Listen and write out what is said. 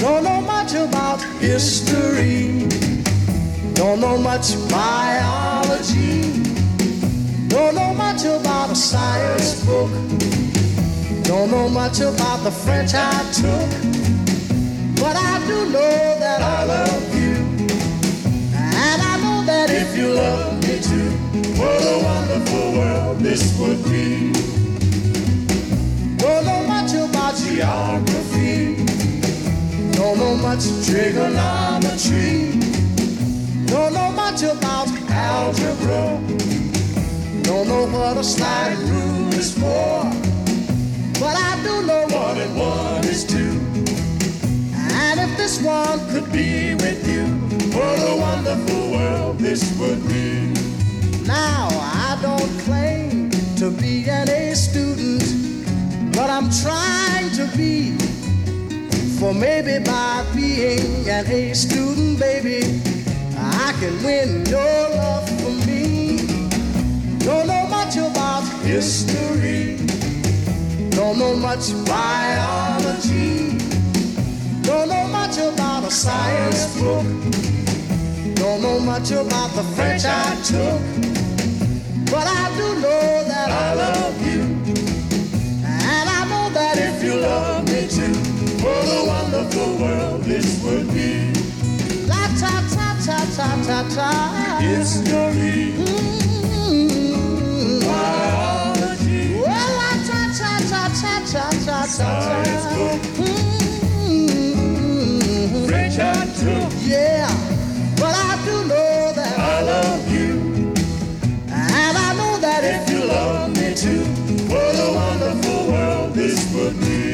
Don't know much about history. Don't know much biology. Don't know much about a science book. Don't know much about the French I took. But I do know that I love you. And I know that if you love me too, what a wonderful world this would be. Don't know much about geography. Don't know much trigonometry. Don't know much about algebra. Don't know what a slide rule is for. But I do know 1 and 1 is 2. And if this one could be with you, what a wonderful world this would be. Now, I don't claim to be an A student, but I'm trying to be. For maybe by being an A student, baby, I can win your love for me. Don't know much about history. Don't know much biology. Don't know much about a science book. Don't know much about the French I took. But I do know that I love you. And I know that if you love me too, what a wonderful world this would be. La ta ta ta ta ta ta. History. Biology. Well, la ta ta ta ta ta ta ta. Science book. French I took. Yeah, but I do know that I love you. And I know that if you love me too, what a wonderful world this would be.